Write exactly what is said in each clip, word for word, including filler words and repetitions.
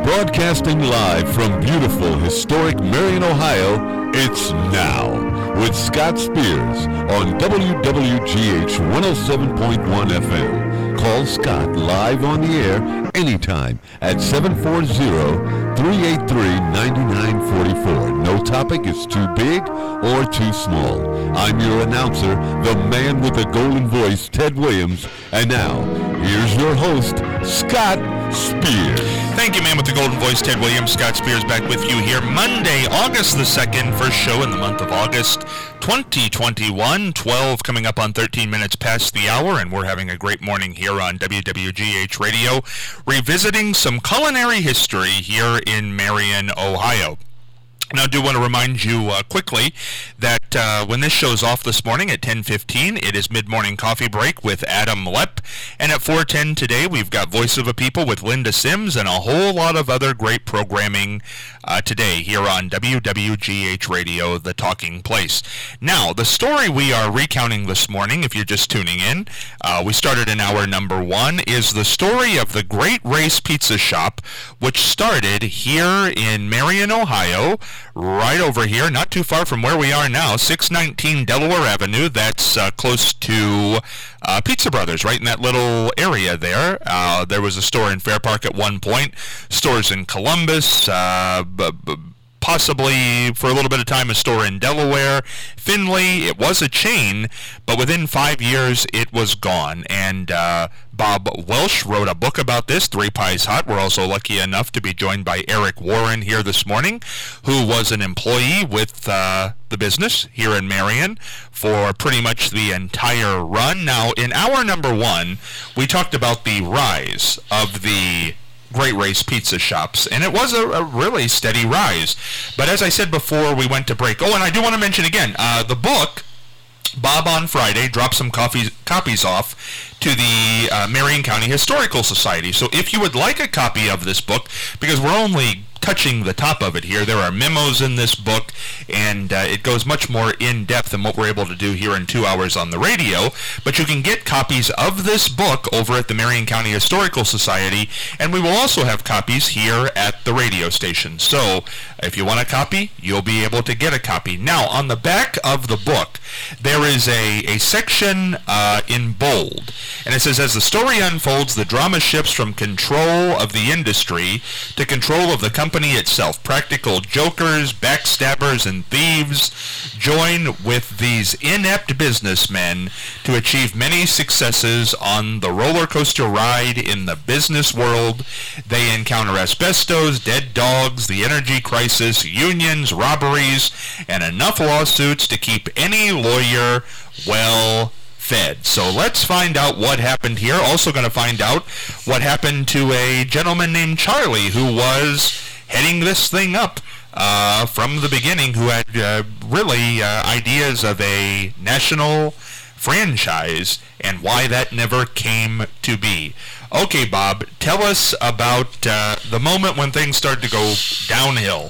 Broadcasting live from beautiful, historic Marion, Ohio, it's Now with Scott Spears on W W G H one oh seven point one F M. Call Scott live on the air anytime at seven four zero, three eight three, nine nine four four. No topic is too big or too small. I'm your announcer, the man with the golden voice, Ted Williams. And now, here's your host, Scott Spears. Thank you, man with the golden voice, Ted Williams. Scott Spears back with you here Monday, August the second, first show in the month of August twenty twenty-one, twelve coming up on thirteen minutes past the hour, and we're having a great morning here on W W G H Radio, revisiting some culinary history here in Marion, Ohio. Now, I do want to remind you uh, quickly that uh, when this show's off this morning at ten fifteen, it is Mid-Morning Coffee Break with Adam Lepp. And at four ten today, we've got Voice of a People with Linda Sims and a whole lot of other great programming uh, today here on W W G H Radio, The Talking Place. Now, the story we are recounting this morning, if you're just tuning in, uh, we started in hour number one, is the story of the Great Race Pizza Shop, which started here in Marion, Ohio, right over here, not too far from where we are now, six nineteen Delaware Avenue. That's uh, close to uh, Pizza Brothers, right in that little area there. Uh, there was a store in Fair Park at one point, stores in Columbus, uh, b- b- possibly for a little bit of time a store in Delaware, Findlay. It was a chain, but within five years it was gone. And uh, Bob Welsh wrote a book about this, Three Pies Hot. We're also lucky enough to be joined by Eric Warren here this morning, who was an employee with uh, the business here in Marion for pretty much the entire run. Now, in hour number one, we talked about the rise of the Great Race Pizza Shops, and it was a, a really steady rise. But as I said before we went to break, oh, and I do want to mention again, uh, the book, Bob on Friday dropped some copies, copies off to the uh, Marion County Historical Society. So if you would like a copy of this book, because we're only touching the top of it here, there are memos in this book, and uh, it goes much more in-depth than what we're able to do here in two hours on the radio, but you can get copies of this book over at the Marion County Historical Society, and we will also have copies here at the radio station. So if you want a copy, you'll be able to get a copy. Now, on the back of the book, there is a, a section uh, in bold, and it says, as the story unfolds, the drama shifts from control of the industry to control of the company itself. Practical jokers, backstabbers, and thieves join with these inept businessmen to achieve many successes on the roller coaster ride in the business world. They encounter asbestos, dead dogs, the energy crisis, unions, robberies, and enough lawsuits to keep any lawyer well fed. So let's find out what happened here. Also going to find out what happened to a gentleman named Charlie who was heading this thing up uh, from the beginning, who had uh, really uh, ideas of a national franchise and why that never came to be. Okay, Bob, tell us about uh, the moment when things started to go downhill.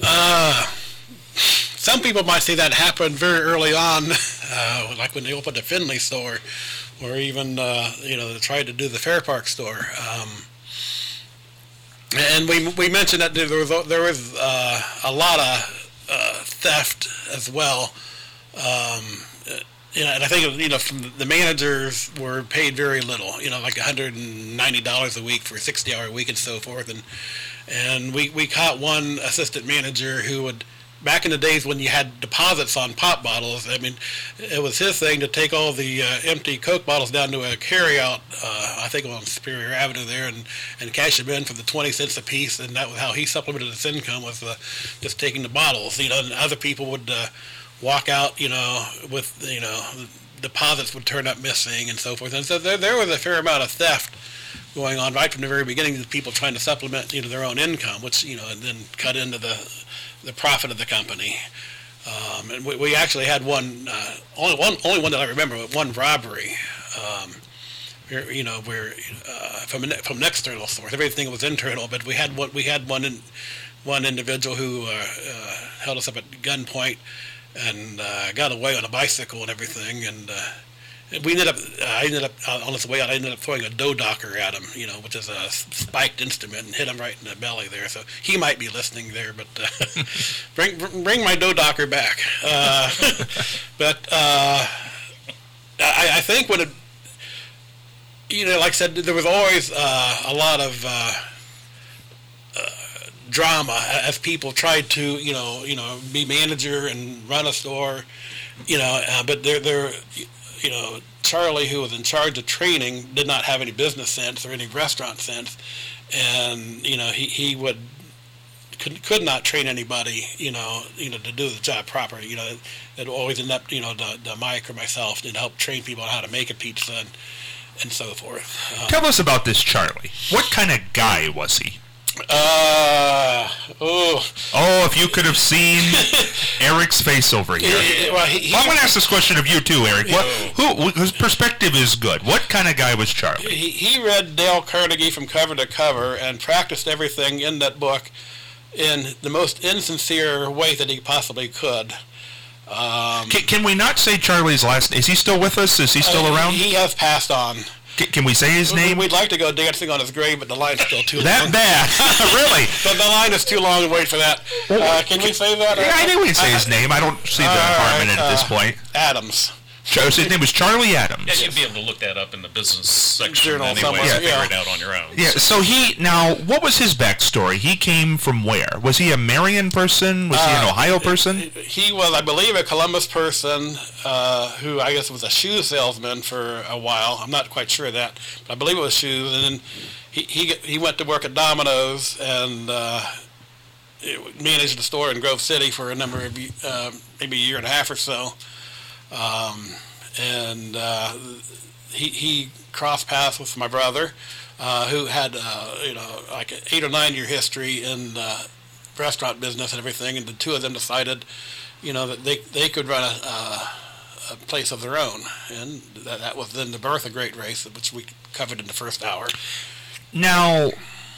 Uh, some people might say that happened very early on, uh, like when they opened the Findlay store, or even, uh, you know, they tried to do the Fair Park store. Um, And we we mentioned that there was there was uh, a lot of uh, theft as well. Um, you know, and I think you know from the managers were paid very little. You know, like one hundred ninety dollars a week for a sixty hour week and so forth. And and we, we caught one assistant manager who would, back in the days when you had deposits on pop bottles, I mean, it was his thing to take all the uh, empty Coke bottles down to a carryout, uh, I think on Superior Avenue there, and, and cash them in for the twenty cents a piece, and that was how he supplemented his income, was uh, just taking the bottles. You know, and other people would uh, walk out, you know, with, you know, deposits would turn up missing and so forth. And so there, there was a fair amount of theft going on right from the very beginning, of people trying to supplement, you know, their own income, which, you know, and then cut into the the profit of the company. Um, and we, we actually had one, uh, only one, only one that I remember, one robbery. Um, where, you know, where uh, from an, from an external source, everything was internal, but we had one, we had one in, one individual who uh, uh, held us up at gunpoint and uh, got away on a bicycle and everything, and uh, we ended up, I ended up, uh, on his way out, I ended up throwing a dough docker at him, you know, which is a spiked instrument, and hit him right in the belly there. So he might be listening there, but uh, bring bring my dough docker back. Uh, but uh, I, I think when it, you know, like I said, there was always uh, a lot of uh, uh, drama as people tried to, you know, you know, be manager and run a store, you know, uh, but they're they're. You know, Charlie, who was in charge of training, did not have any business sense or any restaurant sense, and you know he, he would could could not train anybody, you know, you know to do the job properly. You know, it, it always ended up, you know, the, the Mike or myself to help train people on how to make a pizza and, and so forth. Um, Tell us about this Charlie. What kind of guy was he? Uh oh oh! If you could have seen Eric's face over here. Yeah, well, he, he, I'm going to ask this question of you too, Eric. What, who, whose perspective is good? What kind of guy was Charlie? He, he read Dale Carnegie from cover to cover and practiced everything in that book in the most insincere way that he possibly could. Um, can, can we not say Charlie's last name? Is he still with us? Is he still uh, around? He has passed on. Can, can we say his name? We'd like to go dancing on his grave, but the line's still too that long. That bad? Really? The, the line is too long to wait for that. Uh, can we say that? Yeah, I think we can say his name. I don't see the harm in it at this point. Adams. His name was Charlie Adams. Yeah, you'd be able to look that up in the business section Journal anyway, somewhere, and yeah. figure it out on your own. Yeah, so he, now, what was his backstory? He came from where? Was he a Marion person? Was he an Uh, Ohio person? He was, I believe, a Columbus person uh, who I guess was a shoe salesman for a while. I'm not quite sure of that, but I believe it was shoes. And then he he, he went to work at Domino's and uh, managed a store in Grove City for a number of, uh, maybe a year and a half or so. Um, and uh, he he crossed paths with my brother, uh, who had uh, you know like an eight or nine year history in uh, restaurant business and everything. And the two of them decided, you know, that they they could run a, uh, a place of their own, and that, that was then the birth of Great Race, which we covered in the first hour. Now,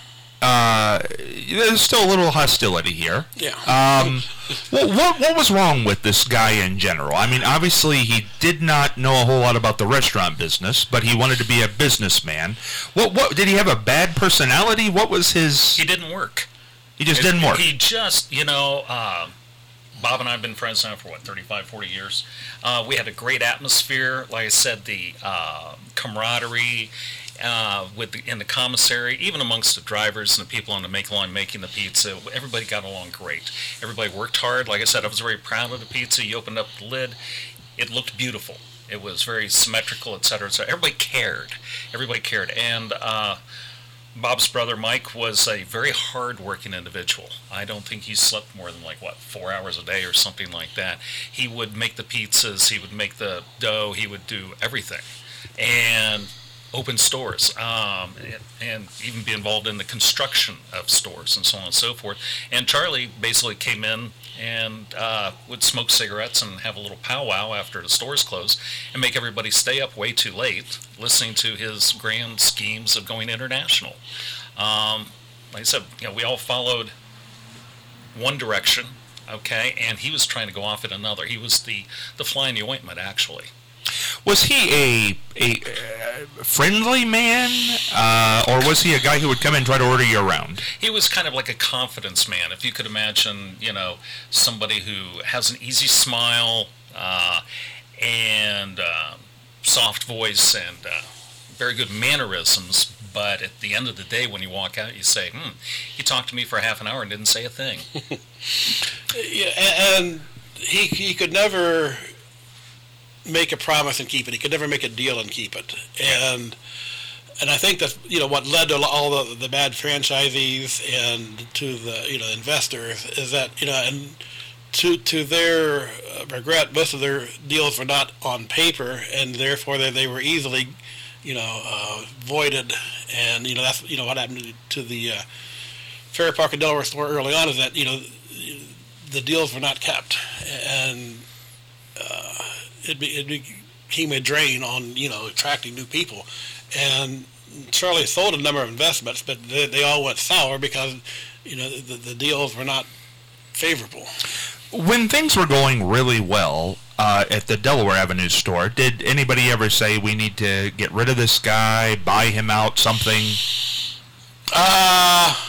uh, there's still a little hostility here. Yeah. Um, what, what what was wrong with this guy in general? I mean, obviously he did not know a whole lot about the restaurant business, but he wanted to be a businessman. What what did he have a bad personality? What was his? He didn't work. He just it, didn't work. He just, you know, uh, Bob and I have been friends now for what, thirty-five, forty years. Uh, we had a great atmosphere. Like I said, the uh, camaraderie. Uh, with the, in the commissary, even amongst the drivers and the people on the make line making the pizza, everybody got along great. Everybody worked hard. Like I said, I was very proud of the pizza. You opened up the lid, it looked beautiful. It was very symmetrical, et cetera, et cetera. Everybody cared. Everybody cared. And uh, Bob's brother Mike was a very hard-working individual. I don't think he slept more than like what four hours a day or something like that. He would make the pizzas. He would make the dough. He would do everything. And open stores, um, and, and even be involved in the construction of stores and so on and so forth. And Charlie basically came in and uh, would smoke cigarettes and have a little powwow after the stores closed and make everybody stay up way too late listening to his grand schemes of going international. Um, like I said, you know, we all followed one direction, okay, and he was trying to go off in another. He was the, the fly in the ointment, actually. Was he a a uh, friendly man, uh, or was he a guy who would come in and try to order you around? He was kind of like a confidence man. If you could imagine, you know, somebody who has an easy smile uh, and uh, soft voice and uh, very good mannerisms, but at the end of the day, when you walk out, you say, hmm, he talked to me for half an hour and didn't say a thing. Yeah, and he he could never make a promise and keep it. He could never make a deal and keep it. And and I think that's, you know, what led to all the, the bad franchisees and to the, you know, investors is that, you know, and to to their regret, most of their deals were not on paper, and therefore they, they were easily, you know, uh, voided. And, you know, that's, you know, what happened to the uh, Fair Park and Delaware store early on is that, you know, the deals were not kept. And uh, It, be, it became a drain on, you know, attracting new people. And Charlie sold a number of investments, but they, they all went sour because, you know, the, the deals were not favorable. When things were going really well, uh, at the Delaware Avenue store. Did anybody ever say, we need to get rid of this guy, buy him out, something? Uh,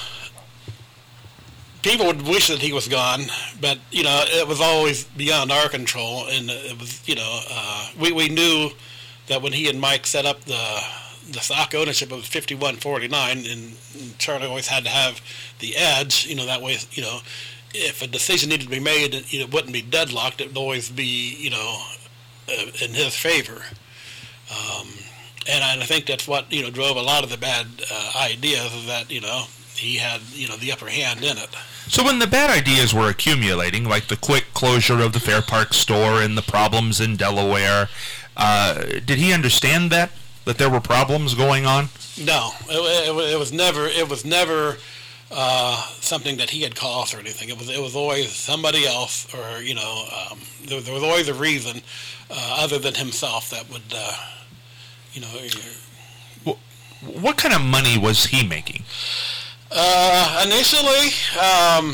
people would wish that he was gone, but, you know, it was always beyond our control, and it was, you know, uh, we, we knew that when he and Mike set up the the stock ownership of fifty-one forty-nine, and Charlie always had to have the edge, you know, that way, you know, if a decision needed to be made, it, you know, it wouldn't be deadlocked, it would always be, you know, uh, in his favor. Um, and I think that's what, you know, drove a lot of the bad uh, ideas, is that, you know, he had, you know, the upper hand in it. So when the bad ideas were accumulating, like the quick closure of the Fair Park store and the problems in Delaware, uh, did he understand that? That there were problems going on? No, it, it, it was never. It was never uh, something that he had caused or anything. It was. It was always somebody else, or you know, um, there, there was always a reason uh, other than himself that would, uh, you know. Well, what kind of money was he making? Uh, initially, um,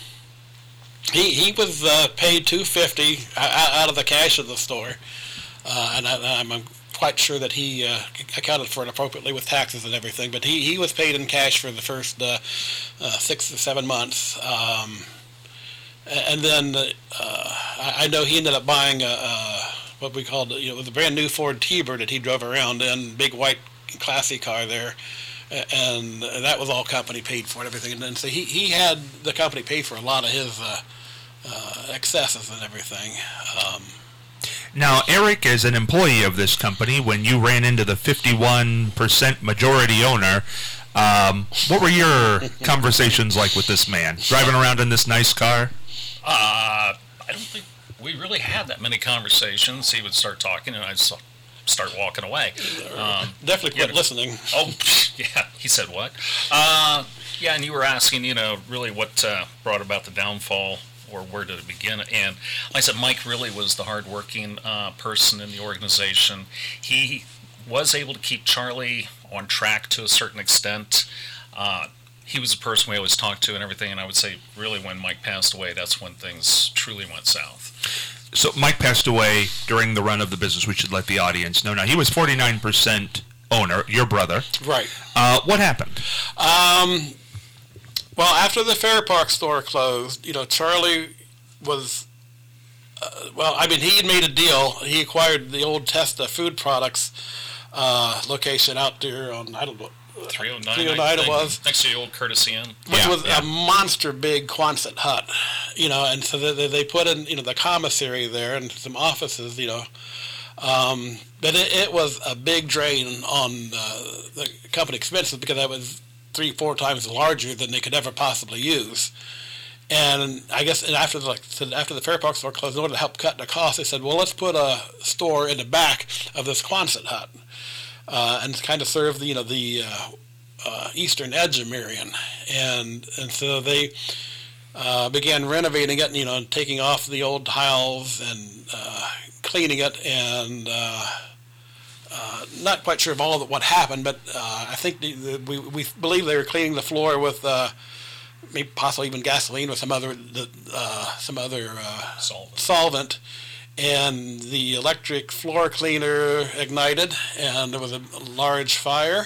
he he was uh, paid two fifty out of the cash of the store, uh, and I, I'm. quite sure that he uh, accounted for it appropriately with taxes and everything, but he, he was paid in cash for the first uh, uh, six or seven months. Um, and then uh, I know he ended up buying a, a, what we called, you know, it was a brand new Ford T-Bird that he drove around in, big white classy car there, and that was all company paid for and everything. And then so he, he had the company pay for a lot of his uh, uh, excesses and everything. Um, Now, Eric, as an employee of this company, when you ran into the fifty-one percent majority owner, um, what were your conversations like with this man? Driving around in this nice car? Uh, I don't think we really had that many conversations. He would start talking, and I'd start walking away. Um, Definitely quit you know, listening. Oh, yeah. He said what? Uh, yeah, and you were asking, you know, really what uh, brought about the downfall, or where did it begin? And like I said, Mike really was the hardworking uh, person in the organization. He was able to keep Charlie on track to a certain extent. Uh, he was the person we always talked to and everything, and I would say really when Mike passed away, that's when things truly went south. So Mike passed away during the run of the business. We should let the audience know. Now, he was forty-nine percent owner, your brother. Right. Uh, what happened? Um... Well, after the Fair Park store closed, you know, Charlie was, uh, well, I mean, he had made a deal. He acquired the old Testa Food Products uh, location out there on, I don't know, three oh nine, three oh nine it was. Next to the old Courtesy Inn. Which yeah, was yeah. a monster big Quonset hut, you know, and so they, they put in, you know, the commissary there and some offices, you know. Um, but it, it was a big drain on uh, the company expenses because that was three, four times larger than they could ever possibly use. And I guess and after the, like, after the Fair Park store closed, in order to help cut the cost, they said, well, let's put a store in the back of this Quonset hut uh, and kind of serve the, you know, the uh, uh, eastern edge of Marion. And and so they uh, began renovating it, you know, taking off the old tiles and uh, cleaning it and uh, Uh, not quite sure of all of what happened, but uh, I think the, the, we we believe they were cleaning the floor with uh, maybe possibly even gasoline or some other the, uh, some other uh, solvent. solvent, and the electric floor cleaner ignited, and there was a large fire,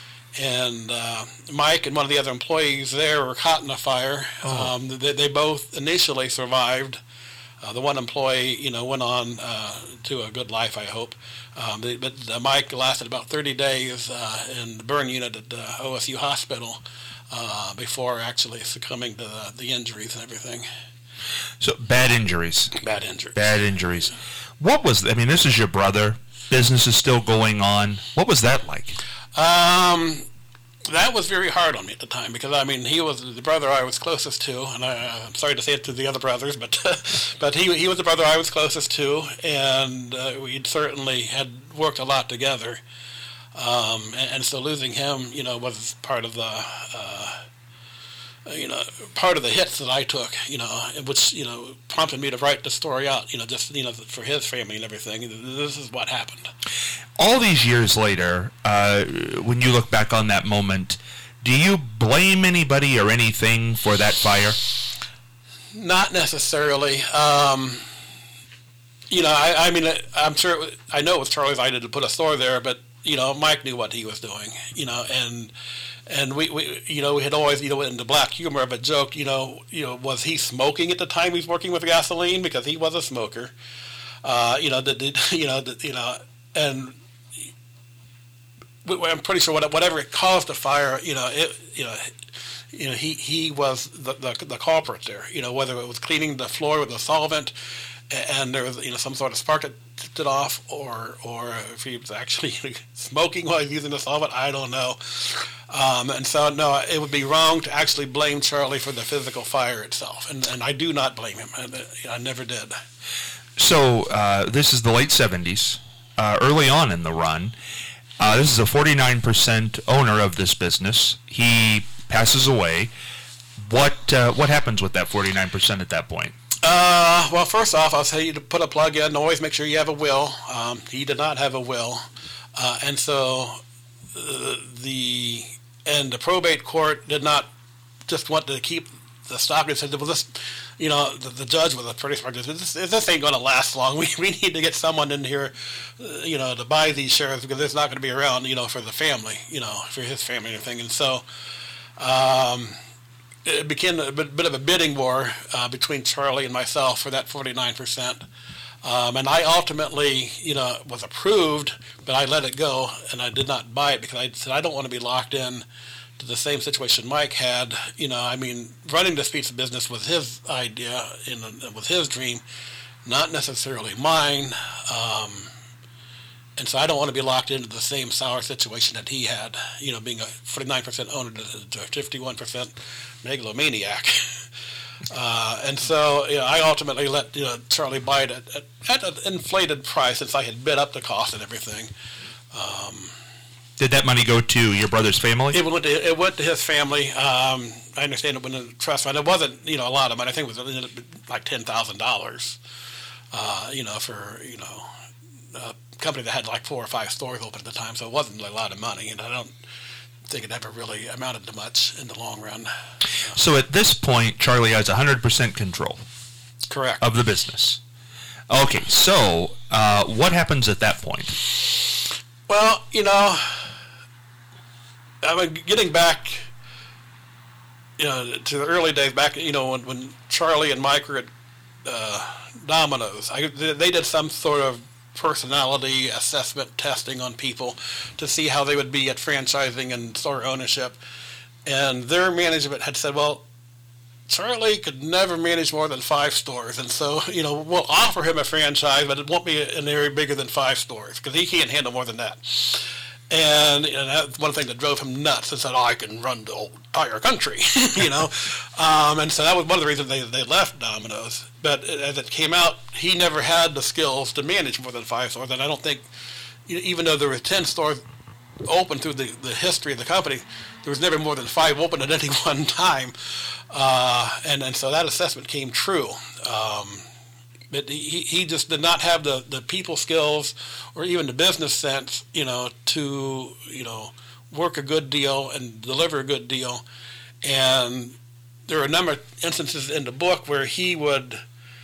and uh, Mike and one of the other employees there were caught in the fire. Oh. Um, they, they both initially survived. Uh, the one employee, you know, went on uh, to a good life, I hope. Um, but but uh, Mike lasted about thirty days uh, in the burn unit at the O S U hospital uh, before actually succumbing to the, the injuries and everything. So bad injuries. Bad injuries. Bad injuries. What was, I mean, this is your brother. Business is still going on. What was that like? Um... That was very hard on me at the time because, I mean, he was the brother I was closest to, and I, I'm sorry to say it to the other brothers, but but he he was the brother I was closest to, and uh, we certainly had worked a lot together. Um, and, and so losing him, you know, was part of the, uh, you know, part of the hits that I took, you know, which, you know, prompted me to write the story out, you know, just, you know, for his family and everything. This is what happened. All these years later, uh, when you look back on that moment, do you blame anybody or anything for that fire? Not necessarily. Um, you know, I, I mean, I'm sure, it was, I know it was Charlie's idea to put a store there, but, you know, Mike knew what he was doing, you know, and and we, we you know, we had always, you know, into black humor of a joke, you know, you know, was he smoking at the time he was working with gasoline? Because he was a smoker, uh, you know, the, you know, the, you know, and I'm pretty sure whatever it caused the fire, you know, it, you know, you know, he, he was the, the the culprit there. You know, whether it was cleaning the floor with a solvent, and there was, you know, some sort of spark that tipped it off, or or if he was actually smoking while he was using the solvent, I don't know. Um, and so, no, it would be wrong to actually blame Charlie for the physical fire itself, and and I do not blame him. I, I never did. So uh, this is the late seventies, uh, early on in the run. Uh, this is a forty-nine percent owner of this business. He passes away. What uh, what happens with that forty-nine percent at that point? Uh, well, first off, I'll say you to put a plug in. Always make sure you have a will. Um, he did not have a will, uh, and so uh, the and the probate court did not just want to keep the stock. They said, well, this, you know, the, the judge was a pretty smart judge. This, this ain't going to last long. We we need to get someone in here, uh, you know, to buy these shares because it's not going to be around, you know, for the family, you know, for his family and everything. And so um, it became a bit, bit of a bidding war uh, between Charlie and myself for that forty-nine percent. Um, and I ultimately, you know, was approved, but I let it go, and I did not buy it because I said I don't want to be locked in to the same situation Mike had. You know, I mean, running this pizza business was his idea, and was his dream, not necessarily mine. Um, and so I don't want to be locked into the same sour situation that he had, you know, being a forty-nine percent owner to a fifty-one percent megalomaniac. Uh, and so, you know, I ultimately let, you know, Charlie buy it at, at, at an inflated price since I had bid up the cost and everything. Um, Did that money go to your brother's family? It went to, it went to his family. Um, I understand it went in the trust fund. It wasn't, you know, a lot of money. I think it was like ten thousand dollars, uh, you know, for, you know, a company that had like four or five stores open at the time. So it wasn't a lot of money. And I don't think it ever really amounted to much in the long run. So at this point, Charlie has one hundred percent control. Correct. Of the business. Okay, so uh, what happens at that point? Well, you know, I mean, getting back, you know, to the early days, back, you know, when, when Charlie and Mike were at uh, Domino's, I, they did some sort of personality assessment testing on people to see how they would be at franchising and store ownership. And their management had said, well, Charlie could never manage more than five stores. And so, you know, we'll offer him a franchise, but it won't be an area bigger than five stores because he can't handle more than that. And, and that's one thing that drove him nuts and said, oh, I can run the entire country, you know. Um, and so that was one of the reasons they, they left Domino's. But as it came out, he never had the skills to manage more than five stores. And I don't think, even though there were ten stores open through the, the history of the company, there was never more than five open at any one time. Uh, and, and so that assessment came true. Um, but he, he just did not have the, the people skills or even the business sense, you know, to, you know, work a good deal and deliver a good deal. And there are a number of instances in the book where he would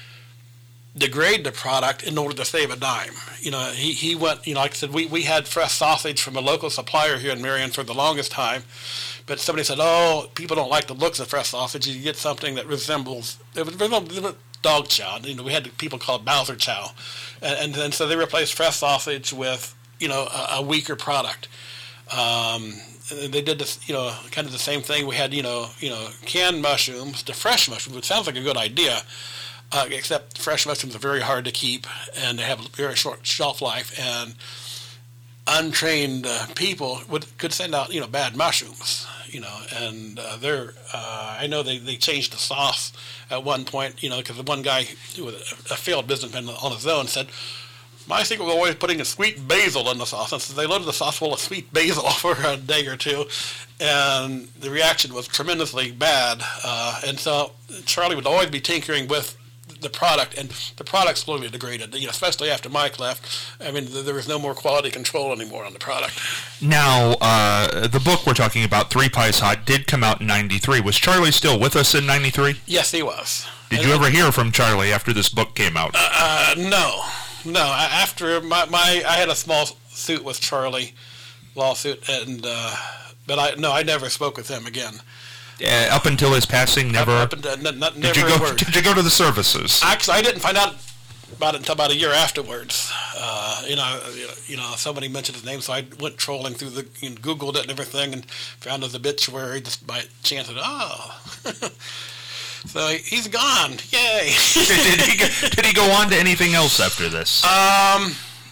degrade the product in order to save a dime. You know, he, he went, you know, like I said, we, we had fresh sausage from a local supplier here in Marion for the longest time, but somebody said, oh, people don't like the looks of fresh sausage. You get something that resembles, it resembles dog chow. You know, we had people call it Bowser chow. And, and, and so they replaced fresh sausage with, you know, a, a weaker product. Um, they did this, you know, kind of the same thing. We had, you know, you know, canned mushrooms to fresh mushrooms, which sounds like a good idea. Uh, except fresh mushrooms are very hard to keep, and they have a very short shelf life, and untrained uh, people would could send out, you know, bad mushrooms, you know, and uh, they're, uh, I know they, they changed the sauce at one point, you know, because the one guy who was a, a failed businessman on his own said, my secret was always putting a sweet basil in the sauce. And so they loaded the sauce full of sweet basil for a day or two, and the reaction was tremendously bad. Uh, and so Charlie would always be tinkering with the product, and the product slowly degraded, you know, especially after Mike left. I mean, there was no more quality control anymore on the product. Now, uh, the book we're talking about, Three Pies Hot, did come out in ninety-three. Was Charlie still with us in ninety-three? Yes, he was. Did and you ever hear from Charlie after this book came out? Uh, uh, no. no. After my, my I had a small suit with Charlie, lawsuit, and uh, but I no, I never spoke with him again. Uh, up until his passing, never. Up, up until, n- n- did never you a go? word. Did you go to the services? Actually, I didn't find out about it until about a year afterwards. Uh, you know, you know, somebody mentioned his name, so I went trolling through the, you know, Googled it and everything, and found his obituary just by chance. And, oh, so he's gone! Yay! did, he go, did he go on to anything else after this? Um.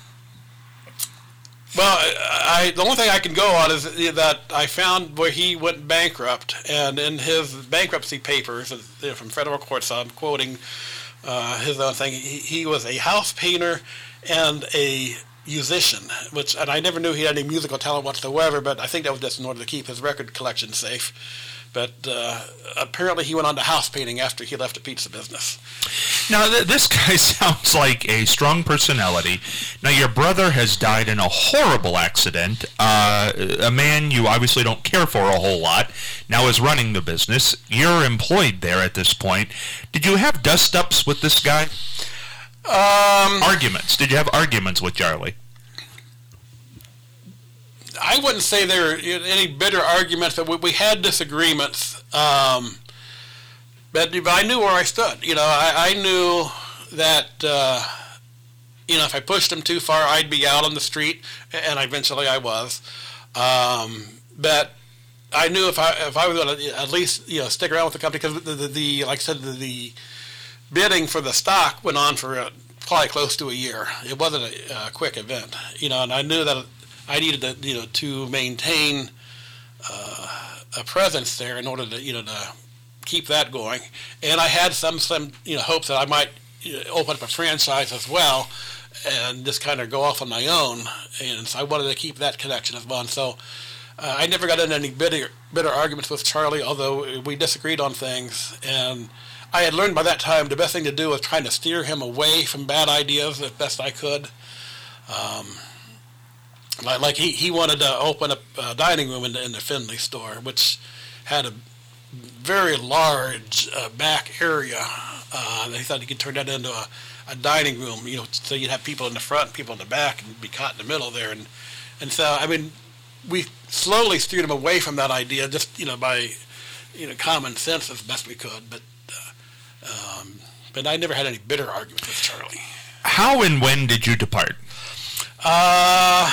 Well, I, the only thing I can go on is that I found where he went bankrupt, and in his bankruptcy papers, you know, from federal court, so I'm quoting uh, his own thing, he, he was a house painter and a musician, which, and I never knew he had any musical talent whatsoever, but I think that was just in order to keep his record collection safe. But uh, apparently he went on to house painting after he left the pizza business. Now, th- this guy sounds like a strong personality. Now, your brother has died in a horrible accident. Uh, a man you obviously don't care for a whole lot now is running the business. You're employed there at this point. Did you have dust-ups with this guy? Um, arguments. Did you have arguments with Charlie? I wouldn't say there were any bitter arguments, but we, we had disagreements. Um, but, but I knew where I stood. You know, I, I knew that, uh, you know, if I pushed him too far, I'd be out on the street, and eventually I was. Um, but I knew if I if I was going to at least, you know, stick around with the company, because the, the, the like I said, the, the bidding for the stock went on for uh, probably close to a year. It wasn't a, a quick event, you know, and I knew that I needed to, you know, to maintain uh, a presence there in order to, you know, to keep that going. And I had some, some, you know, hopes that I might, you know, open up a franchise as well, and just kind of go off on my own. And so I wanted to keep that connection as well. And so uh, I never got into any bitter, bitter arguments with Charlie, although we disagreed on things. And I had learned by that time the best thing to do was trying to steer him away from bad ideas as best I could. Um, Like, like he, he wanted to open up a dining room in the, in the Findlay store, which had a very large uh, back area. Uh, they thought he could turn that into a, a dining room, you know, so you'd have people in the front, people in the back, and be caught in the middle there. And and so, I mean, we slowly steered him away from that idea, just, you know, by, you know, common sense as best we could. But uh, um, but I never had any bitter arguments with Charlie. How and when did you depart? Uh,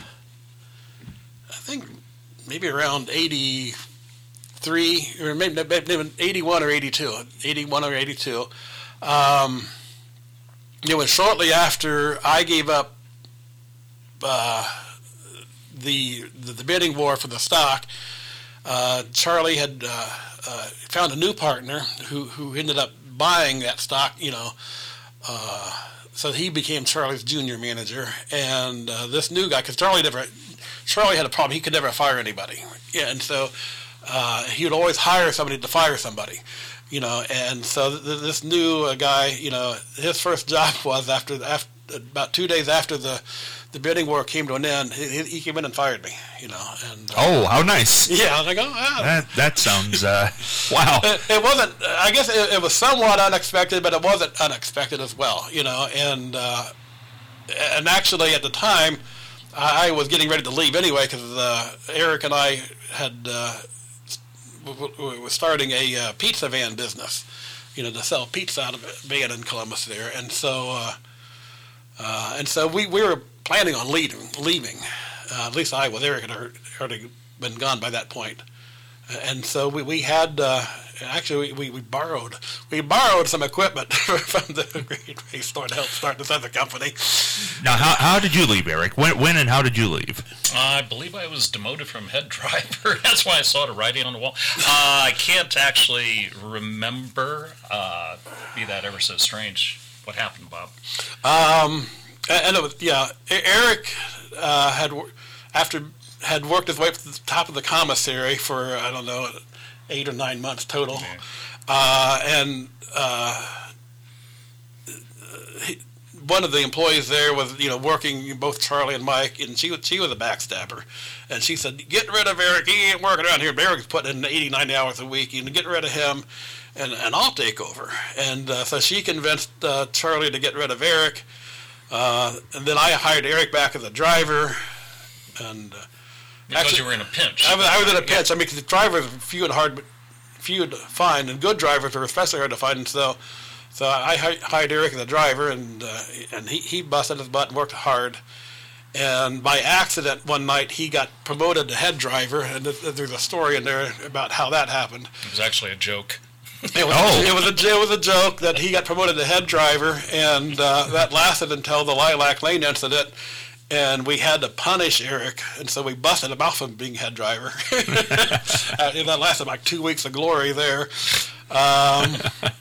I think maybe around eighty-three, or maybe, maybe eighty-one or eighty-two. eighty-one or eighty-two. Um, it was shortly after I gave up uh, the, the the bidding war for the stock. Uh, Charlie had uh, uh, found a new partner who, who ended up buying that stock, you know, uh, so he became Charlie's junior manager. And uh, this new guy, because Charlie never, Charlie had a problem. He could never fire anybody. Yeah, and so uh, he would always hire somebody to fire somebody, you know. And so th- this new uh, guy, you know, his first job was after, after about two days after the, the bidding war came to an end, he, he came in and fired me, you know. And uh, oh, how nice! Yeah, I was like, oh, wow. That that sounds uh, wow. It, it wasn't. I guess it, it was somewhat unexpected, but it wasn't unexpected as well, you know. And uh, and actually, at the time, I was getting ready to leave anyway, because uh, Eric and I had uh, we were starting a uh, pizza van business, you know, to sell pizza out of a van in Columbus there, and so uh, uh, and so we, we were planning on leaving. Leaving, uh, at least I was. Eric had already been gone by that point. And so we, we had, uh, actually, we, we borrowed we borrowed some equipment from the Great Race store to help start this other company. Now, how how did you leave, Eric? When when and how did you leave? Uh, I believe I was demoted from head driver. That's why I saw the writing on the wall. Uh, I can't actually remember, uh, be that ever so strange. What happened, Bob? Um, and it was, yeah, Eric uh, had, after... had worked his way up to the top of the commissary for, I don't know, eight or nine months total. Okay. Uh, and uh, he, one of the employees there was, you know, working, both Charlie and Mike, and she was, she was a backstabber. And she said, get rid of Eric. He ain't working around here. Eric's putting in eighty, ninety hours a week. You know, get rid of him, and, and I'll take over. And uh, so she convinced uh, Charlie to get rid of Eric. Uh, and then I hired Eric back as a driver, and uh, because actually, you were in a pinch. I was, I was in a pinch. I mean, 'cause the drivers are few and hard, few to find, and good drivers are especially hard to find. And so, so I hi- hired Eric as a driver, and uh, and he, he busted his butt and worked hard. And by accident, one night he got promoted to head driver, and th- there's a story in there about how that happened. It was actually a joke. It was, Oh. it was a it was a joke that he got promoted to head driver, and uh, that lasted until the Lilac Lane incident, and we had to punish Eric, and so we busted him off from being head driver. uh, and that lasted like two weeks of glory there. Um,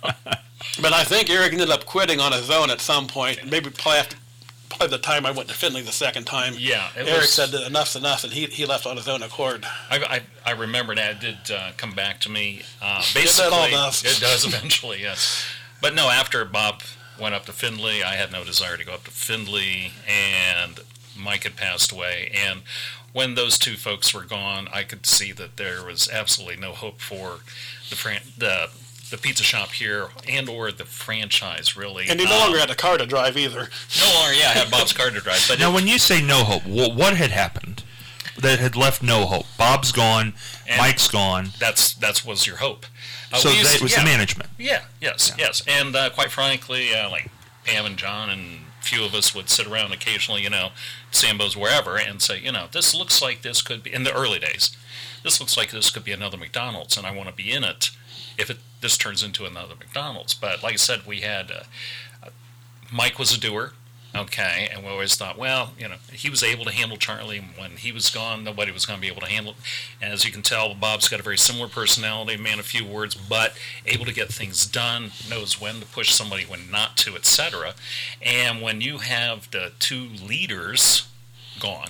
but I think Eric ended up quitting on his own at some point, maybe probably after probably the time I went to Findlay the second time. Yeah, it Eric was- said that enough's enough, and he he left on his own accord. I, I, I remember that. It did uh, come back to me. Uh, that basically, all does. it does eventually, yes. But no, after Bob went up to Findlay, I had no desire to go up to Findlay, and Mike had passed away. And when those two folks were gone, I could see that there was absolutely no hope for the fran- the the pizza shop here and or the franchise, really. And he no Um, longer had a car to drive either. No longer, yeah, I had Bob's car to drive. But Now, it- when you say no hope, what, what had happened that had left no hope? Bob's gone, And- Mike's gone, that's that's was your hope. Uh, so we used that to- was yeah. the management. Yeah, yes, Yeah. yes. And uh, quite frankly, uh, like Pam and John and a few of us would sit around occasionally, you know, Sambo's wherever, and say, you know, this looks like this could be, in the early days, this looks like this could be another McDonald's, and I want to be in it if it this turns into another McDonald's. But like I said, we had, uh, uh, Mike was a doer, okay, and we always thought, well, you know, he was able to handle Charlie. When he was gone, nobody was going to be able to handle it. And as you can tell, Bob's got a very similar personality, man of few words, but able to get things done, knows when to push somebody, when not to, et cetera. And when you have the two leaders gone,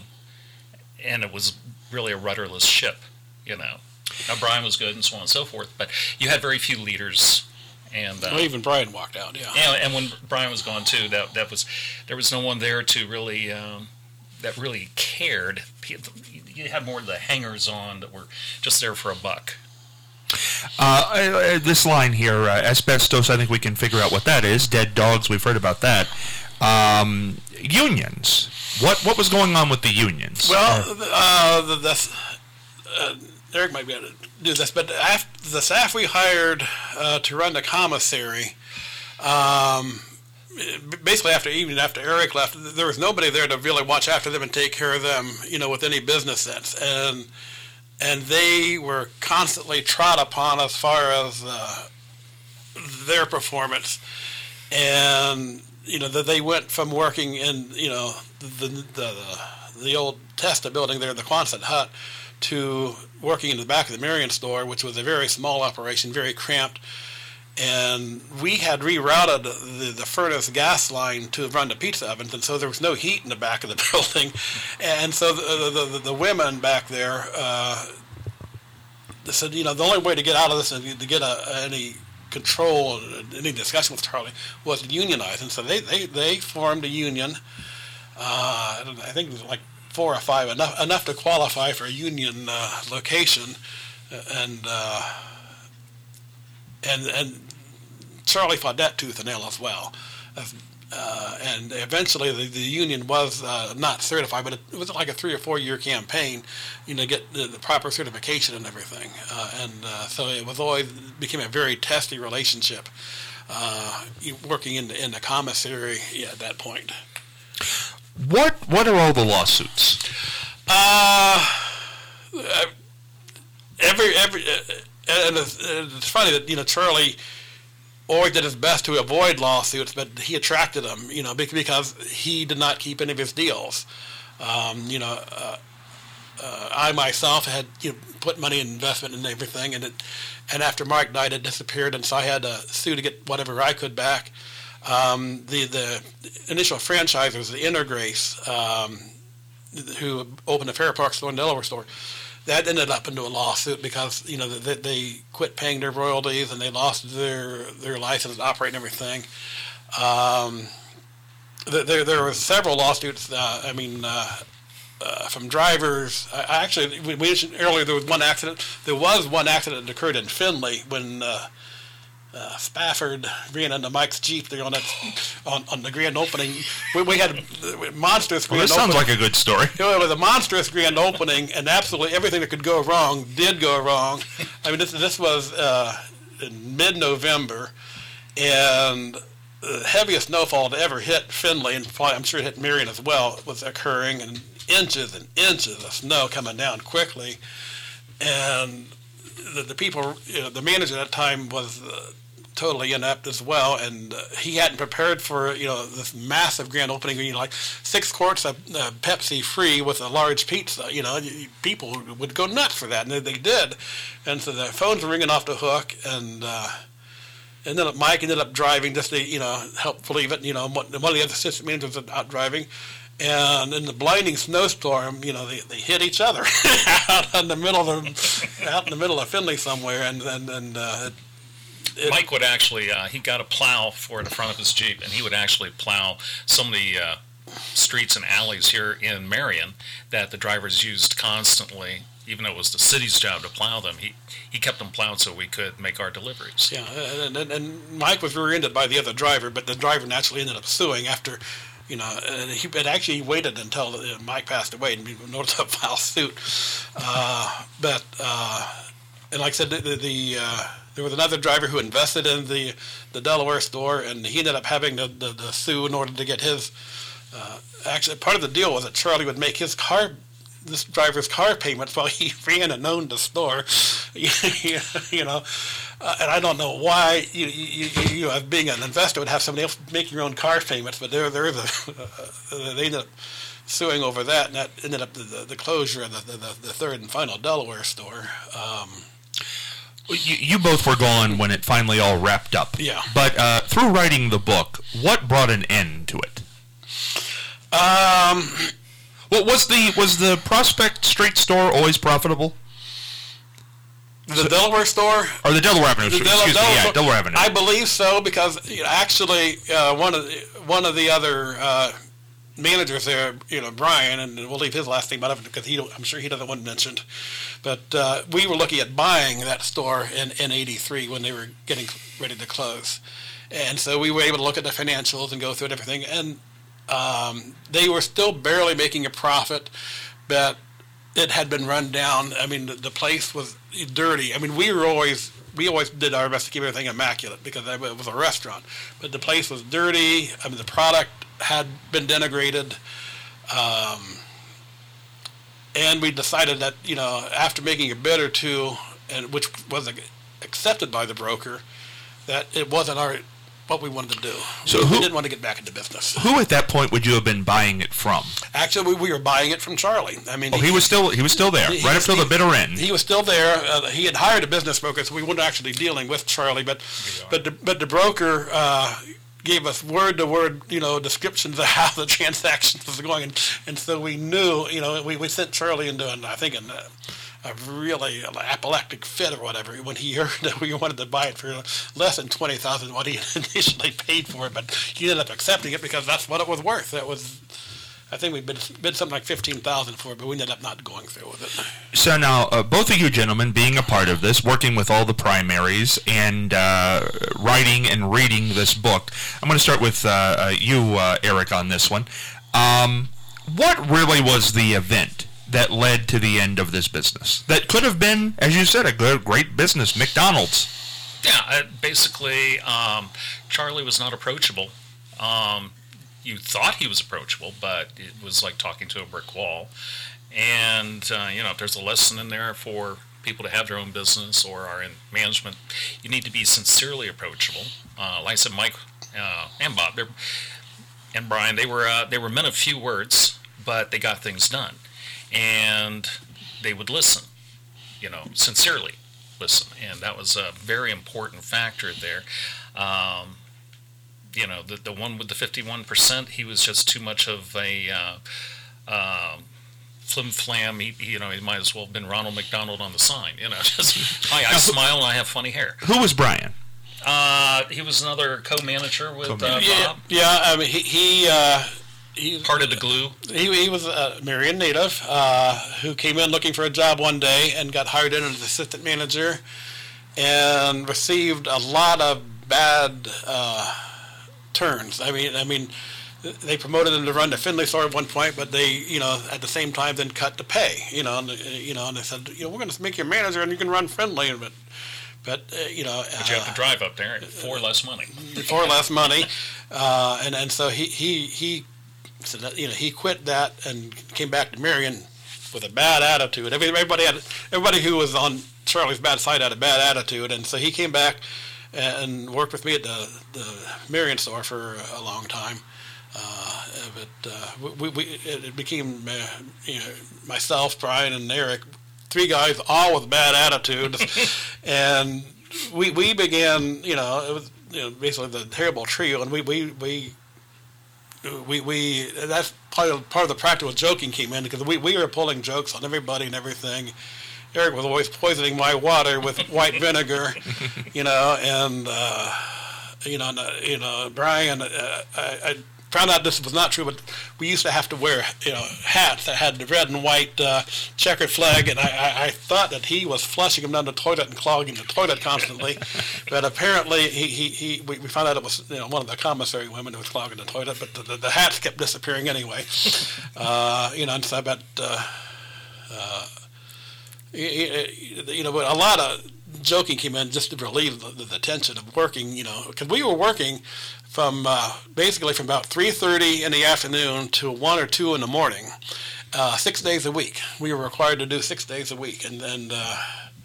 and it was really a rudderless ship, you know. Now, Brian was good and so on and so forth, but you had very few leaders. And uh, Well, even Brian walked out, yeah. and, and when Brian was gone too, that that was there was no one there to really um, that really cared. You had more of the hangers on that were just there for a buck. Uh, uh, this line here, uh, asbestos, I think we can figure out what that is. Dead dogs, we've heard about that. Um, unions. What what was going on with the unions? Well, uh, the, the, uh, Eric might be able to do this, but after the staff we hired uh, to run the commissary, um, basically after even after Eric left, there was nobody there to really watch after them and take care of them, you know, with any business sense, and and they were constantly trod upon as far as uh, their performance, and you know that they went from working in you know the the the, the old Testa building there, the Quonset hut, to working in the back of the Marion store, which was a very small operation, very cramped. And we had rerouted the, the furnace gas line to run the pizza ovens, and so there was no heat in the back of the building. And so the the, the, the women back there uh, said, you know, the only way to get out of this and to get a, any control, any discussion with Charlie, was to unionize. And so they, they, they formed a union. Uh, I think it was like four or five, enough enough to qualify for a union uh, location, and uh, and and Charlie fought that tooth and nail as well, uh, and eventually the, the union was uh, not certified, but it, it was like a three or four year campaign, you know, get the, the proper certification and everything, uh, and uh, so it was always became a very testy relationship, uh, working in the in the commissary yeah, at that point. what what are all the lawsuits? Uh, every every, uh, and it's, it's funny that you know Charlie always did his best to avoid lawsuits, but he attracted them, you know, because he did not keep any of his deals. Um, you know, uh, uh, I myself had you know, put money in investment and everything, and it, and after Mark died, it disappeared, and so I had to sue to get whatever I could back. Um, the the initial franchisers, the Intergrace, um, who opened the Fair Park store and Delaware store, that ended up into a lawsuit because you know they, they quit paying their royalties and they lost their their license to operate and everything. Um, there there were several lawsuits. Uh, I mean, uh, uh, from drivers. I, I actually we mentioned earlier there was one accident. There was one accident that occurred in Findlay when uh, uh, Spafford ran into Mike's Jeep there on that on, on the grand opening. We, we had a monstrous grand well, this opening. sounds like a good story. It was a monstrous grand opening, and absolutely everything that could go wrong did go wrong. I mean, this this was uh, in mid-November, and the heaviest snowfall to ever hit Findlay, and probably, I'm sure it hit Marion as well, was occurring, and inches and inches of snow coming down quickly. And the, the people, you know, the manager at that time was uh, totally inept as well, and uh, he hadn't prepared for, you know, this massive grand opening, you know, like six quarts of uh, Pepsi free with a large pizza. You know, people would go nuts for that, and they, they did. And so the phones were ringing off the hook, and uh, and then Mike ended up driving just to, you know, help relieve it. You know, one of the other assistant managers was out driving. And in the blinding snowstorm, you know, they, they hit each other out in the middle of the, out in the middle of Findlay somewhere, and and, and uh, it, it, Mike would actually uh, he got a plow for the front of his Jeep, and he would actually plow some of the uh, streets and alleys here in Marion that the drivers used constantly. Even though it was the city's job to plow them, he he kept them plowed so we could make our deliveries. Yeah, and, and, and Mike was rear-ended by the other driver, but the driver naturally ended up suing after. You know, and he had actually waited until Mike passed away and in order to file suit. Uh, but uh, and like I said, the, the uh, there was another driver who invested in the the Delaware store, and he ended up having to, to, to sue in order to get his. Uh, actually, part of the deal was that Charlie would make his car, this driver's car payments while he ran and owned the store. You know. Uh, and I don't know why you, you, you, you, as being an investor, would have somebody else make your own car payments, but there, there is a. Uh, they ended up suing over that, and that ended up the, the, the closure of the, the, the third and final Delaware store. Um, you, you both were gone when it finally all wrapped up. Yeah. But uh, through writing the book, what brought an end to it? Um. Well, was the was the Prospect Street store always profitable? The so, Delaware store? Or the Delaware Avenue store, Del- excuse Delaware me, yeah, store, Delaware Avenue. I believe so, because you know, actually uh, one of the, one of the other uh, managers there, you know, Brian, and we'll leave his last name out of it because he don't, I'm sure he doesn't want it mentioned, but uh, we were looking at buying that store in, in eighty-three when they were getting ready to close. And so we were able to look at the financials and go through it, everything, and um, they were still barely making a profit, but it had been run down. I mean, the, the place was dirty. I mean, we were always we always did our best to keep everything immaculate because it was a restaurant. But the place was dirty. I mean, the product had been denigrated. Um, and we decided that, you know, after making a bid or two, and which was accepted by the broker, that it wasn't our what we wanted to do. So we, who, we didn't want to get back into business. Who at that point would you have been buying it from? Actually, we, we were buying it from Charlie. I mean, oh, he, he was still he was still there, he, right up till the bitter end. He was still there. Uh, he had hired a business broker, so we weren't actually dealing with Charlie. But but the, but the broker uh, gave us word to word, you know, descriptions of how the transaction was going, and, and so we knew, you know, we, we sent Charlie into an, I think, an, uh, a really apoplectic fit or whatever when he heard that we wanted to buy it for less than twenty thousand dollars what he had initially paid for it, but he ended up accepting it because that's what it was worth. That was, I think we bid, bid something like fifteen thousand dollars for it, but we ended up not going through with it. So now, uh, both of you gentlemen being a part of this, working with all the primaries and uh, writing and reading this book, I'm going to start with uh, uh, you, uh, Eric, on this one. Um, what really was the event that led to the end of this business? That could have been, as you said, a good, great business, McDonald's. Yeah, uh, basically, um, Charlie was not approachable. Um, you thought he was approachable, but it was like talking to a brick wall. And, uh, you know, if there's a lesson in there for people to have their own business or are in management, you need to be sincerely approachable. Uh, like I said, Mike uh, and Bob and Brian, they were uh, they were men of few words, but they got things done. And they would listen, you know, sincerely listen. And that was a very important factor there. Um, you know, the the one with the fifty-one percent, he was just too much of a uh, uh, flim-flam. He, you know, he might as well have been Ronald McDonald on the sign. You know, just, hi, I smile and I have funny hair. Who was Brian? Uh, he was another co-manager with uh, yeah, Bob. Yeah, I mean, he... he uh He, part of the glue. He, he was a Marion native uh, who came in looking for a job one day and got hired in as assistant manager. and received a lot of bad uh, turns. I mean, I mean, they promoted him to run the Findlay store at one point, but they, you know, at the same time then cut the pay. You know, and, you know, and they said, you know, we're going to make you a manager and you can run Findlay, but, but uh, you know, but you have to drive up there for less money. For less money, uh, and and so he he he, so that, you know, he quit that and came back to Marion with a bad attitude. Everybody had everybody who was on Charlie's bad side had a bad attitude, and so he came back and worked with me at the the Marion store for a long time. Uh, but uh, we, we it became uh, you know, myself, Brian, and Eric, three guys all with bad attitudes, and we we began, you know, it was, you know, basically the terrible trio, and we we we we, we that's part of part of the practical joking came in, because we we were pulling jokes on everybody and everything. Eric was always poisoning my water with white vinegar, you know, and uh, you know, you know, Brian, uh, I. I found out this was not true, but we used to have to wear, you know, hats that had the red and white uh, checkered flag, and I, I, I thought that he was flushing them down the toilet and clogging the toilet constantly. But apparently, he, he, he we, we found out it was, you know, one of the commissary women who was clogging the toilet, but the, the, the hats kept disappearing anyway. Uh, you know, and so I bet, uh, uh, you know, a lot of joking came in just to relieve the, the tension of working, you know, because we were working from uh, basically from about three thirty in the afternoon to one or two in the morning, uh, six days a week. We were required to do six days a week, and and uh,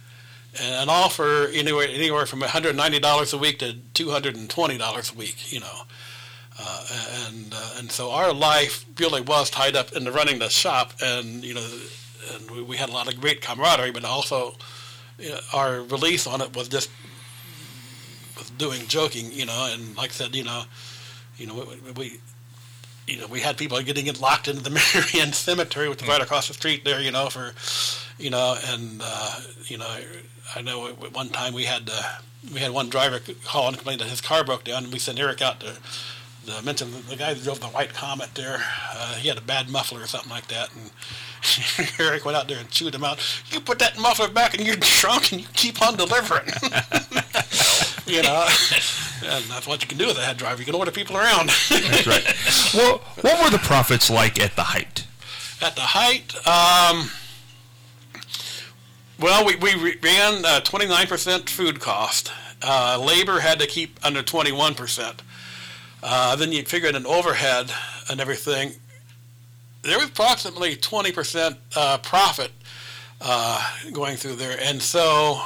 and all for anywhere anywhere from one hundred ninety dollars a week to two hundred twenty dollars a week, you know. Uh, and uh, and so our life really was tied up into running the shop, and you know, and we, we had a lot of great camaraderie, but also, you know, our release on it was just was doing joking, you know, and like I said, you know, you know, we, we you know, we had people getting it locked into the Marion Cemetery, which is right across the street there, you know, for, you know, and uh, you know, I know at one time we had uh, we had one driver call and complain that his car broke down, and we sent Eric out to. I mentioned the guy that drove the white Comet there. Uh, he had a bad muffler or something like that, and Eric went out there and chewed him out. You put that muffler back in your trunk, and you keep on delivering. You know, and that's what you can do with a head driver. You can order people around. That's right. Well, what were the profits like at the height? At the height, um, well, we we ran uh, twenty-nine percent food cost. Uh, labor had to keep under twenty-one percent. Uh, then you figure in an overhead and everything, there was approximately twenty percent uh, profit uh, going through there. And so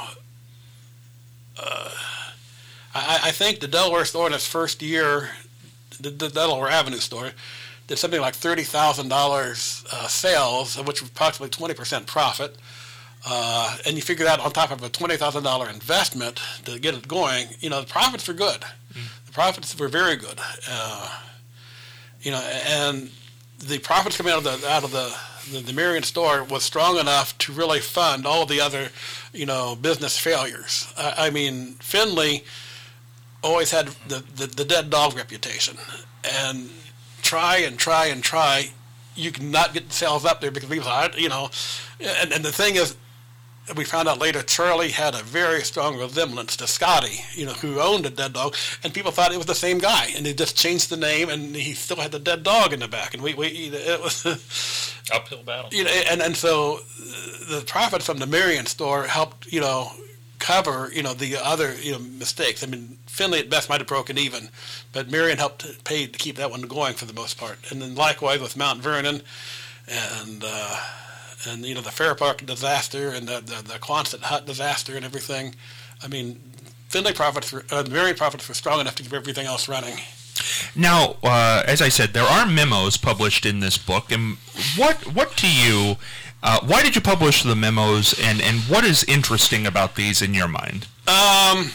uh, I, I think the Delaware store in its first year, the, the Delaware Avenue store, did something like thirty thousand dollars uh, sales, of which was approximately twenty percent profit. Uh, and you figure that on top of a twenty thousand dollars investment to get it going, you know, the profits were good. Mm. Profits were very good, uh, you know, and the profits coming out of the out of the, the the Marion store was strong enough to really fund all the other, you know, business failures. I, I mean, Findlay always had the, the, the dead dog reputation, and try and try and try, you cannot get sales up there because people, you know, and, and the thing is, we found out later Charlie had a very strong resemblance to Scotty, you know, who owned a dead dog, and people thought it was the same guy, and they just changed the name, and he still had the dead dog in the back, and we, we it was uphill battle. You know, and and so the profit from the Marion store helped, you know, cover, you know, the other, you know, mistakes. I mean, Findlay at best might have broken even, but Marion helped pay to keep that one going for the most part, and then likewise with Mount Vernon, and. Uh, And, you know, the Fair Park disaster and the, the, the Quonset Hut disaster and everything. I mean, Findlay profits were, uh, the Marion profits were strong enough to keep everything else running. Now, uh, as I said, there are memos published in this book. And what, what to you, uh, why did you publish the memos, and, and what is interesting about these in your mind? Um,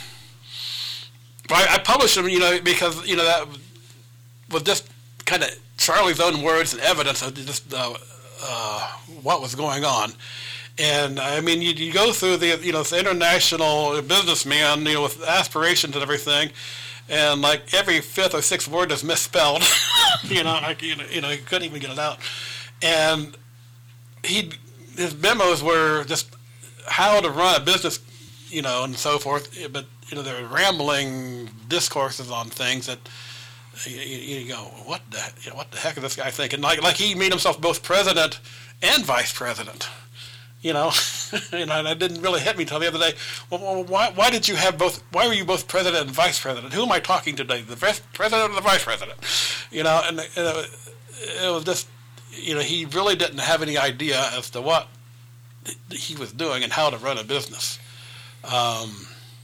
I, I published them, you know, because, you know, that was just kind of Charlie's own words and evidence of just uh, uh, what was going on. And, I mean, you, you go through the, you know, this international businessman, you know, with aspirations and everything, and, like, every fifth or sixth word is misspelled. you know, like, you know, you know, he couldn't even get it out. And he, his memos were just how to run a business you know, and so forth. But you know, they're rambling discourses on things that you, you go, what the you know, what the heck is this guy thinking? Like like he made himself both president and vice president. You know, and that didn't really hit me until the other day. Well, why why did you have both? Why were you both president and vice president? Who am I talking to today? The vice president or the vice president? You know, and it, it was just, you know, he really didn't have any idea as to what he was doing and how to run a business. Um,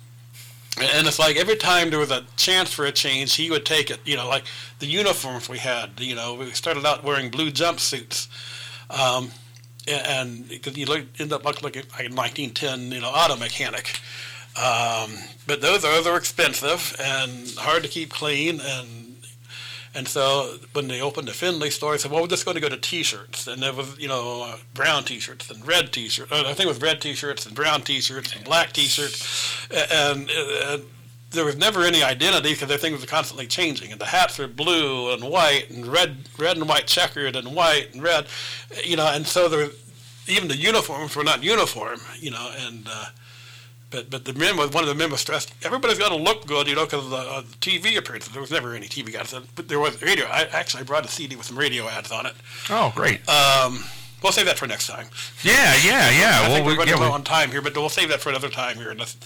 and it's like every time there was a chance for a change, he would take it. You know, like the uniforms we had. You know, we started out wearing blue jumpsuits. Um, And because you look, end up looking like a nineteen ten, you know, auto mechanic, um, but those those are expensive and hard to keep clean, and and so when they opened the Finley store, they said, "Well, we're just going to go to T-shirts," and there was, you know, uh, brown T-shirts and red T-shirts. Uh, I think it was red T-shirts and brown T-shirts and black T-shirts, and, and there was never any identity because their things were constantly changing, and the hats were blue and white and red, red and white checkered and white and red, you know, and so there, even the uniforms were not uniform, you know, and uh, but but the men, one of the men was stressed, everybody's got to look good, you know, because of the, uh, the T V appearances. There was never any T V ads, but there was radio. I actually I brought a C D with some radio ads on it. Oh, great. Um, we'll save that for next time. Yeah, yeah, yeah. I well, think we're we, running yeah, low we, on time here, but we'll save that for another time here. And that's,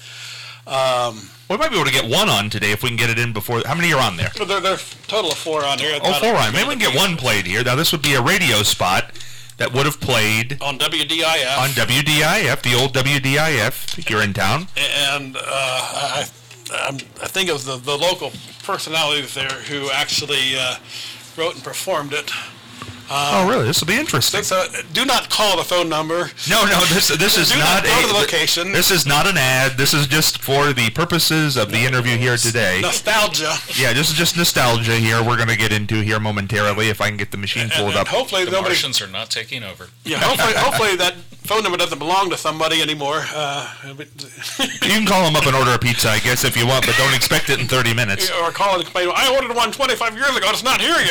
um, we might be able to get one on today if we can get it in before. How many are on there? There, there's a total of four on here. Oh, four on. Maybe we can get one played here. Now, this would be a radio spot that would have played on W D I F. On W D I F, the old W D I F here in town. And uh, I, I, I think it was the, the local personalities there who actually uh, wrote and performed it. Um, oh, really? This will be interesting. So, do not call the phone number. No, no, this this is do not, not go a to the location. This is not an ad. This is just for the purposes of the interview here today. Nostalgia. Yeah, this is just nostalgia here. We're going to get into here momentarily if I can get the machine pulled and, and up. Hopefully, the nobody, Martians are not taking over. Yeah, hopefully, hopefully that phone number doesn't belong to somebody anymore. Uh, you can call them up and order a pizza, I guess, if you want, but don't expect it in thirty minutes. Or call and complain, I ordered one twenty-five years ago, it's not here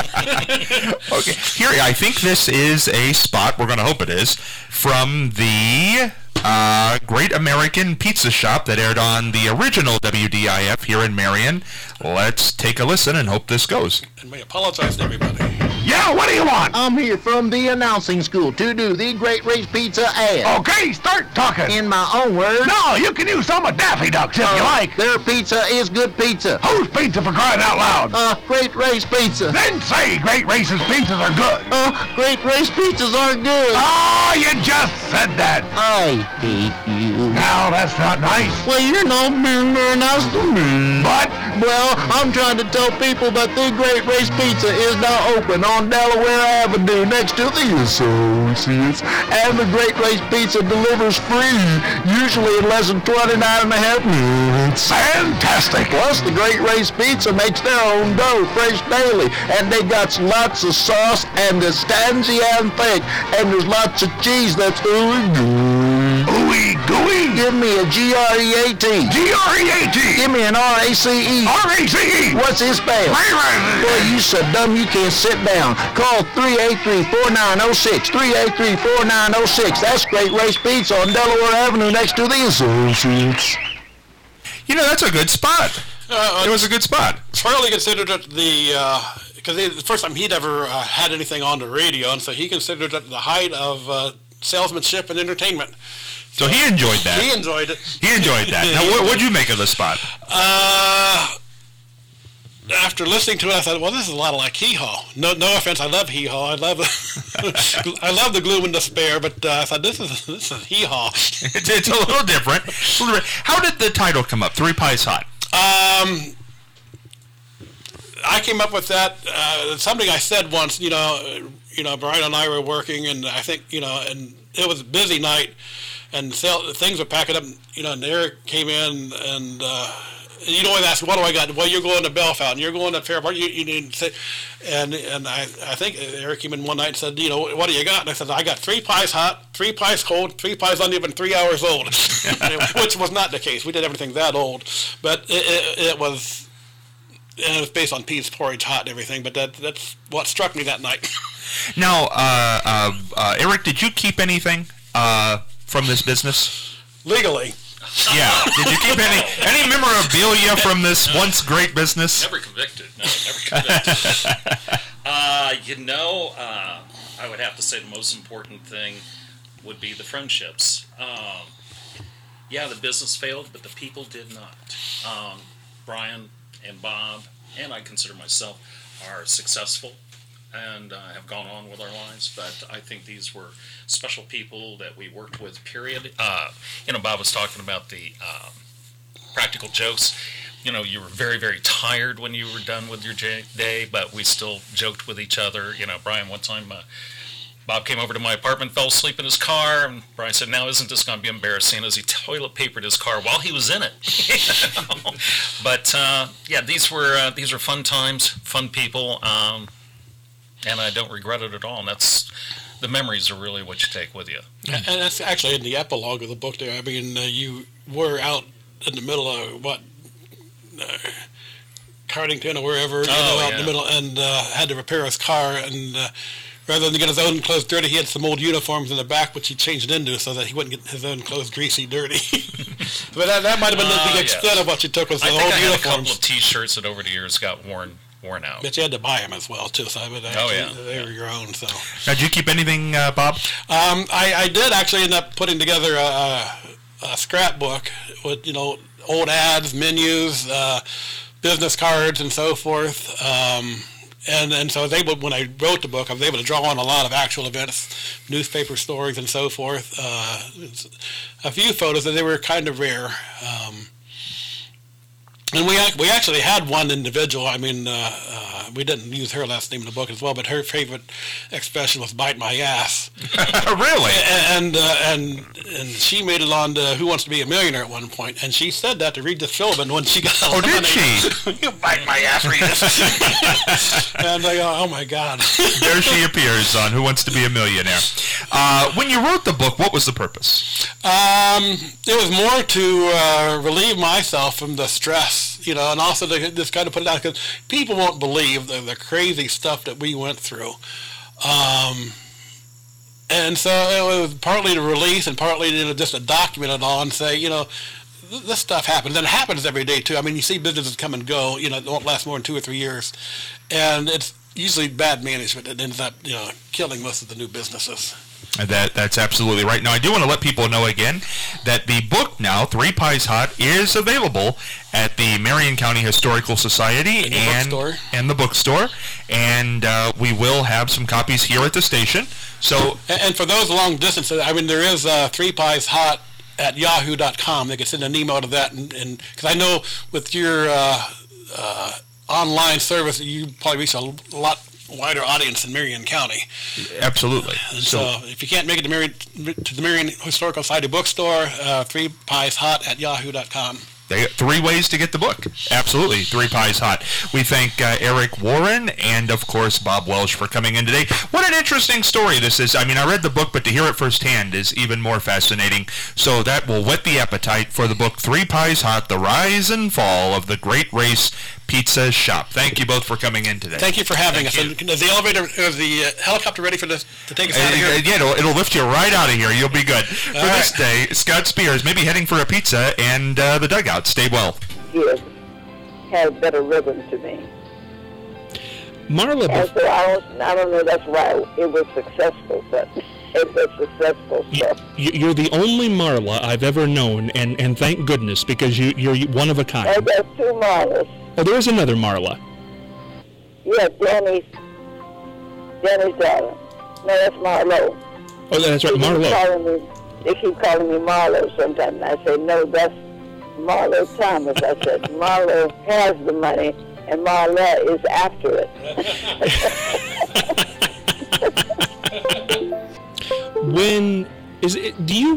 yet. Okay, here, I think this is a spot, we're going to hope it is, from the uh, Great American Pizza Shop that aired on the original W D I F here in Marion. Let's take a listen and hope this goes. And we apologize to everybody. Yeah, what do you want? I'm here from the announcing school to do the Great Race Pizza ad. Okay, start talking. In my own words. No, you can use some of Daffy Duck's if uh, you like. Their pizza is good pizza. Whose pizza, for crying out loud? Uh, Great Race Pizza. Then say Great Race's pizzas are good. Uh, Great Race pizzas are good. Oh, you just said that. I hate you. Now, that's not nice. Well, you're not being very nice to me. But? Well, I'm trying to tell people that the Great Race Pizza is now open on Delaware Avenue next to the Associates. And the Great Race Pizza delivers free, usually in less than twenty-nine and a half minutes. Fantastic. Plus, the Great Race Pizza makes their own dough fresh daily. And they got lots of sauce, and it's stangy and thick. And there's lots of cheese that's ooey gooey. Ooey gooey? Give me a G R E A T. G R E A T. Give me an R A C E. R A C E. What's his spell? Boy, you so dumb you can't sit down. Call three eight three, four nine zero six. three eight three, four nine zero six. That's Great Race Pizza on Delaware Avenue next to the Associates. You know, that's a good spot. Uh, it was a good spot. Charlie considered it the, because uh, the first time he'd ever uh, had anything on the radio, and so he considered it the height of uh, salesmanship and entertainment. So he enjoyed that. He enjoyed it. He enjoyed that. Now, what what'd you make of the spot? Uh, after listening to it, I thought, well, this is a lot like Hee Haw. No, no offense, I love Hee Haw. I love, I love the gloom and despair, but uh, I thought this is this is Hee Haw. It's, it's a little different. How did the title come up? Three Pies Hot. Um, I came up with that. Uh, something I said once. You know, you know, Brian and I were working, and I think you know, and it was a busy night, and sale, things were packing up. You know, and Eric came in, and uh, you'd always ask, "What do I got?" Well, you're going to Bellefontaine, and you're going to Fairport. You, you need to say, and and I I think Eric came in one night and said, "You know, what do you got?" And I said, "I got three pies hot, three pies cold, three pies uneven, three hours old," which was not the case. We did everything that old, but it, it, it was. And it was based on peas porridge, hot and everything, but that that's what struck me that night. Now, uh, uh, uh, Eric, did you keep anything uh, from this business? Legally. Yeah. Did you keep any any memorabilia from this once great business? Never convicted. No, never convicted. uh, you know, uh, I would have to say the most important thing would be the friendships. Um, yeah, the business failed, but the people did not. Um, Brian and Bob, and I consider myself, are successful and uh, have gone on with our lives, but I think these were special people that we worked with, period. Uh, you know, Bob was talking about the um, practical jokes. You know, you were very, very tired when you were done with your j- day, but we still joked with each other. You know, Brian, one time, uh, Bob came over to my apartment, fell asleep in his car, and Brian said, now isn't this going to be embarrassing, as he toilet papered his car while he was in it. You know? But, uh, yeah, these were uh, these were fun times, fun people, um, and I don't regret it at all. And that's, the memories are really what you take with you. And that's actually in the epilogue of the book there. I mean, uh, you were out in the middle of, what, uh, Cardington or wherever, you Oh, know, out yeah. in the middle, and uh, had to repair his car, and uh, rather than get his own clothes dirty, he had some old uniforms in the back, which he changed into so that he wouldn't get his own clothes greasy, dirty. But that, that might have been Uh, the yes. extent of what you took was the I think old I had a couple uniforms. of T-shirts that over the years got worn worn out. But you had to buy them as well, too. So I would Oh, yeah. they were your own. So Now, did you keep anything, uh, Bob? um, I, I did actually end up putting together a, a scrapbook with, you know, old ads, menus, uh, business cards, and so forth. Um, and and so I was able, when I wrote the book, I was able to draw on a lot of actual events, newspaper stories, and so forth. Uh, it's a few photos, and they were kind of rare. Um, And we ac- we actually had one individual. I mean, uh, uh, we didn't use her last name in the book as well, but her favorite expression was "bite my ass," Really? and uh, and and she made it on to Who Wants to Be a Millionaire at one point, and she said that to Regis Philbin when she got Oh, did eliminated. she? You bite my ass, Regis. And I go, oh my God. There she appears on Who Wants to Be a Millionaire. Uh, when you wrote the book, what was the purpose? Um, it was more to uh, relieve myself from the stress, you know, and also to just kind of put it out, because people won't believe the, the crazy stuff that we went through. Um, and so it was partly to release and partly to just to document it all and say, you know, th- this stuff happens. And it happens every day, too. I mean, you see businesses come and go, you know, it won't last more than two or three years. And it's usually bad management that ends up, you know, killing most of the new businesses. That That's absolutely right. Now, I do want to let people know again that the book now, Three Pies Hot, is available at the Marion County Historical Society In the and, bookstore. and the bookstore. And uh, we will have some copies here at the station. So, And, and for those long distance, I mean, there is uh, Three Pies Hot at yahoo dot com. They can send an email to that, and because I know with your uh, uh, online service, you probably reach a lot wider audience in Marion County. absolutely. And so, if you can't make it to, Marion, to the Marion Historical Society bookstore, uh, Three Pies Hot at yahoo dot com. They got three ways to get the book. Absolutely. Three Pies Hot. We thank uh, Eric Warren and, of course, Bob Welsh for coming in today. What an interesting story this is. I mean, I read the book, but to hear it firsthand is even more fascinating. So that will whet the appetite for the book Three Pies Hot, The Rise and Fall of the Great Race Pizza Shop. Thank you both for coming in today. Thank you for having Thank us. you. And is the elevator, is the uh, helicopter ready for this to take us Uh, out of here? uh, yeah, it'll, it'll lift you right out of here. You'll be good. For All this day, Scott Spears may be heading for a pizza and uh, the dugout. Stay well. Yes, had better rhythm to me. Marla, And bef- so I don't, I don't know that's why it was successful, but it was successful stuff. y- you're the only Marla I've ever known, and, and thank goodness, because you, you're one of a And kind. there's two Marlas. Oh, there is another Marla. Yeah, Danny's, Danny's daughter. No, that's Marlo. Oh, that's right, They keep Marlo. calling me, they keep calling me Marlo sometimes. I say, no, that's Marlo Thomas. I said, Marlo has the money, and Marla is after it. When is it? Do you